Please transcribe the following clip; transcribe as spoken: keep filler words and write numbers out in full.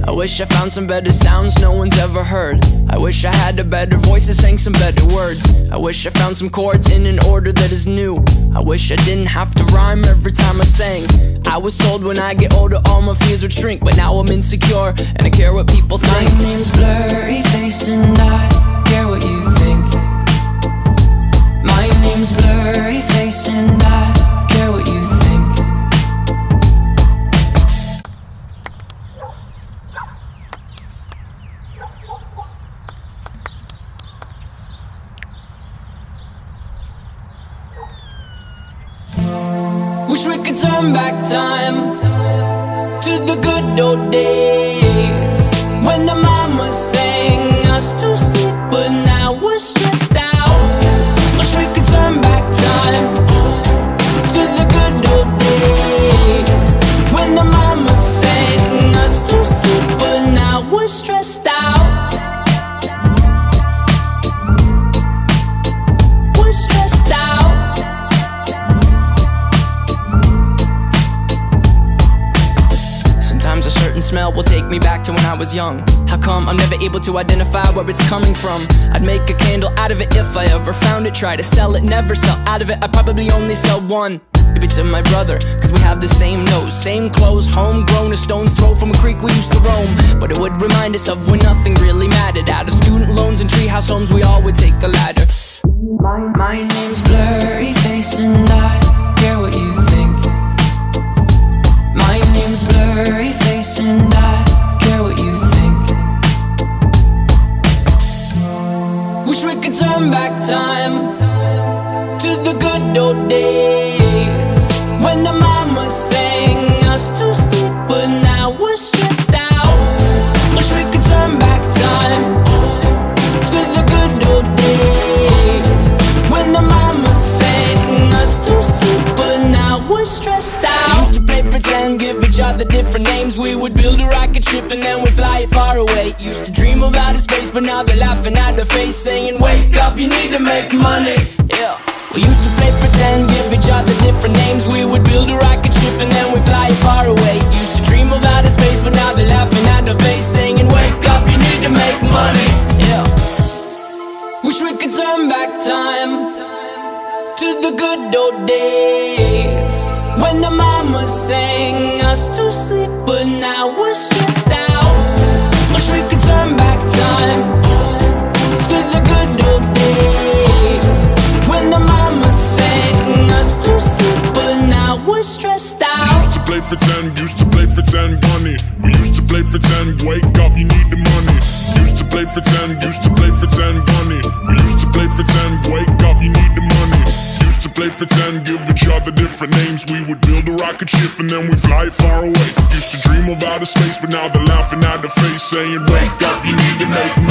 I wish I found some better sounds no one's ever heard. I wish I had a better voice that sang some better words. I wish I found some chords in an order that is new. I wish I didn't have to rhyme every time I sang. I was told when I get older all my fears would shrink, but now I'm insecure and I care what people think. My name's Blurryface and I care what you think. My name's Blurryface and I care what you think. Wish we could turn back time to the good old days when the mama sang us to sleep, but now we're stressed out. Wish we could turn back time to the good old days when the mama sang us to sleep, but now we're stressed out. We're stressed out. Sometimes a certain smell will take me back to when I was young. How come I'm never able to identify where it's coming from? I'd make a candle out of it if I ever found it. Try to sell it, never sell out of it. I'd probably only sell one. Maybe to my brother, cause we have the same nose, same clothes, homegrown, a stone's throw from a creek we used to roam. But it would remind us of when nothing really mattered. Out of student loans and treehouse homes, we all would take the ladder. My, my name's Blurryface and I care what you think. My name's Blurryface and I care what you think. Wish we could turn back time to the good old days when the mama sang us to sleep, but now we're stressed out. Wish we could turn back time to the good old days when the mama sang us to sleep, but now we're stressed out. Used to play pretend, give each other different names. We would build a rocket ship and then we'd fly it far away. Used to dream of outer space, but now they're laughing at the face, saying wake up, you need to make money. Yeah. We used to play pretend, give each other different names. We would build a rocket ship and then we'd fly it far away. Used to dream of outer space, but now they're laughing at the face, saying wake up, you need to make money. Yeah. Wish we could turn back time to the good old days when the mama sang us to sleep, but now we're stressed out. Wish we could turn back time to the good old days when the mama sang us to sleep, but now we're stressed out. Used to play pretend, used to play pretend bunny. We used to play pretend, wake up, you need the money. Used to play pretend, used to play pretend bunny. We used to play pretend, wake up, you need the money. Used to play pretend, give each other different names. We would build a rocket ship and then we fly far away. Used to dream of outer space, but now they're laughing at the face, saying wake up, you need to make